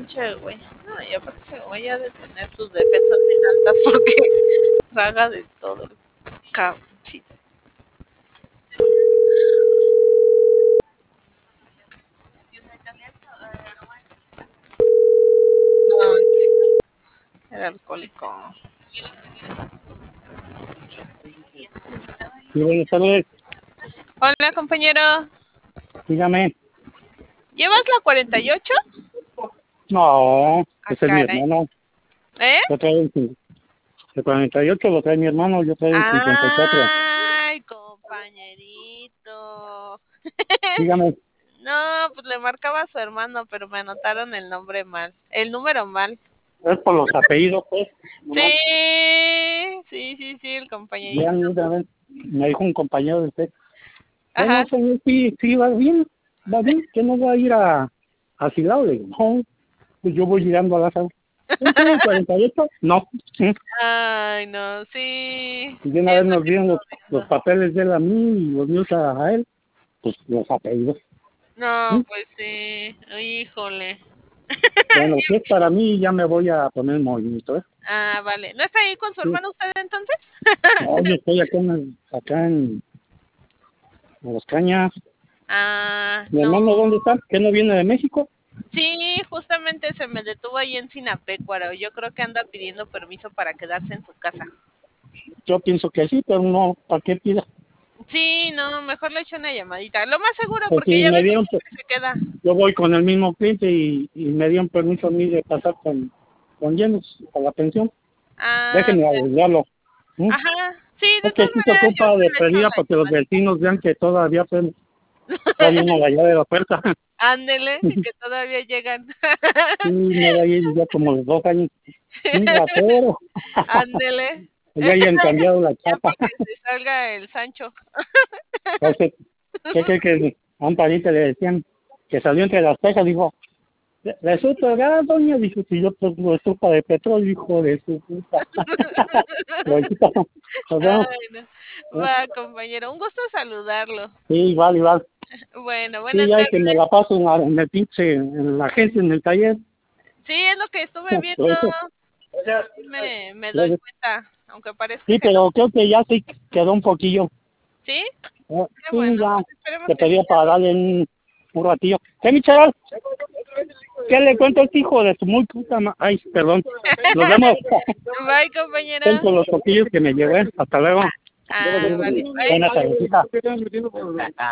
pinche güey. No, y aparte ese güey ya de tener sus defensas bien altas porque traga de todo. Sí. No, era alcohólico. Sí, buenas tardes. Hola, compañero. Dígame. ¿Llevas la 48? No, Ah, ese es mi caray. hermano. ¿Eh? Yo traigo el 48, lo trae mi hermano, yo traigo el 54. Ay, compañerito. Dígame. No, pues le marcaba a su hermano, pero me anotaron el nombre mal. El número mal. Es por los apellidos, pues. Nomás. Sí, el compañerito. Ya, me dijo un compañero de usted. Ajá. No, señor, sí, va bien, que no va a ir a Silao. Le digo, no, pues yo voy llegando a la sala. ¿El 48? No. Ay, no, sí. Y de una Sí, es vez lo nos que dieron estoy los viendo. papeles de él a mí y los míos a él, pues los apellidos. No, pues sí. Híjole. Bueno, si es para mí, ya me voy a poner en movimiento, ¿eh? Ah, vale. ¿No está ahí con su Sí. hermano usted entonces? No, yo estoy acá en Los Cañas. Ah, ¿Mi no. hermano dónde está? ¿Que no viene de México? Sí, justamente se me detuvo ahí en Sinapecuaro. Yo creo que anda pidiendo permiso para quedarse en su casa. Yo pienso que sí, pero no, ¿para qué pida? Sí, no, mejor le echo una llamadita. Lo más seguro, Pues porque si ya me ve que dieron, siempre se queda. yo voy con el mismo cliente y me dieron permiso a mí de pasar con llenos a la pensión. Ah, Déjenme pues, arreglarlo. ¿Mm? ajá. Sí, de Es que todas sí se maneras yo ocupa de le echo pedida la para que los llamadita. vecinos vean que todavía pues, trae uno allá de la oferta. Ándele, que todavía llegan. Sí, me da ahí ya como 2 años. Un ratero. Ándele. Ya hayan cambiado la Ya chapa. para que se salga el Sancho. Entonces, ¿qué cree que a un pariente le decían que salió entre las cejas? Dijo, ¿le supo gas, doña? Dijo, si yo tengo estufa de petróleo, hijo de su puta. Nos vemos. Ay, no. Va, compañero. Un gusto saludarlo. Sí, igual. Bueno, Sí, buenas ya que me tardes. la paso en el pinche, en la agencia, en el taller. Sí, es lo que estuve Por viendo. eso, Sí, me doy cuenta, aunque parezca sí, que no. pero creo que ya sí quedó un poquillo. ¿Sí? Qué Sí, bueno, ya, pues esperemos te que sí. pedía para darle un ratillo. ¿Qué, Michelle? ¿Qué le cuento a este hijo de su muy puta Ay, perdón. Nos vemos. Bye, compañero. Tengo los toquillos que me llevé. Hasta luego. Ah, vale. Bye. Buena tardecita.